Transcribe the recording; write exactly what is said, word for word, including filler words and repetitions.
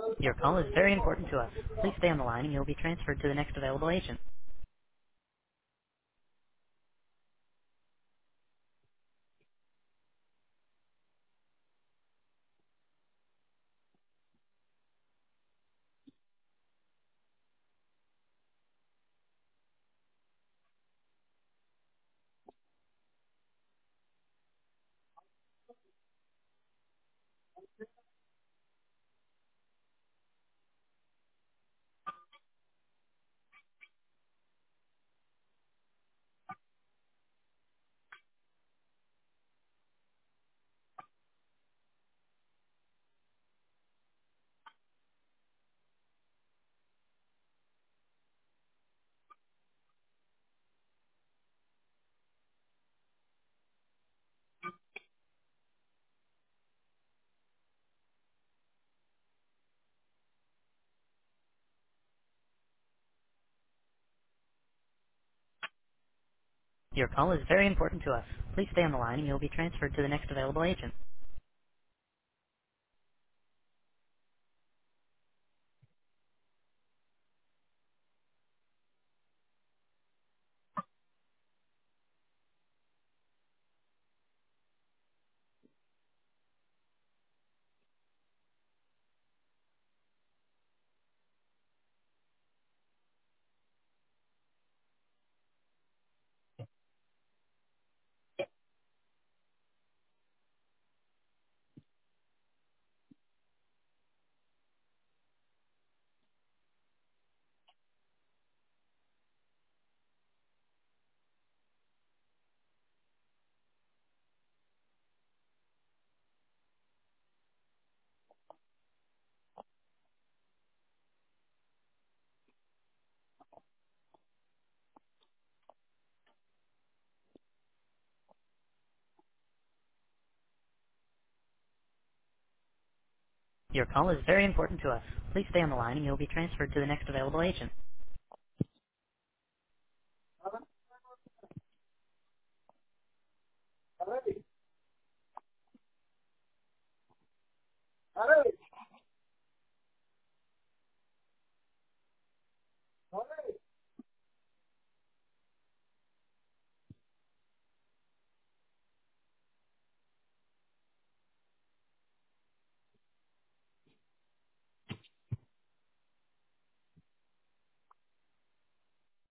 Your call is very important to us. Please stay on the line and you'll be transferred to the next available agent. Your call is very important to us. Please stay on the line and you'll be transferred to the next available agent. Your call is very important to us. Please stay on the line and you'll be transferred to the next available agent.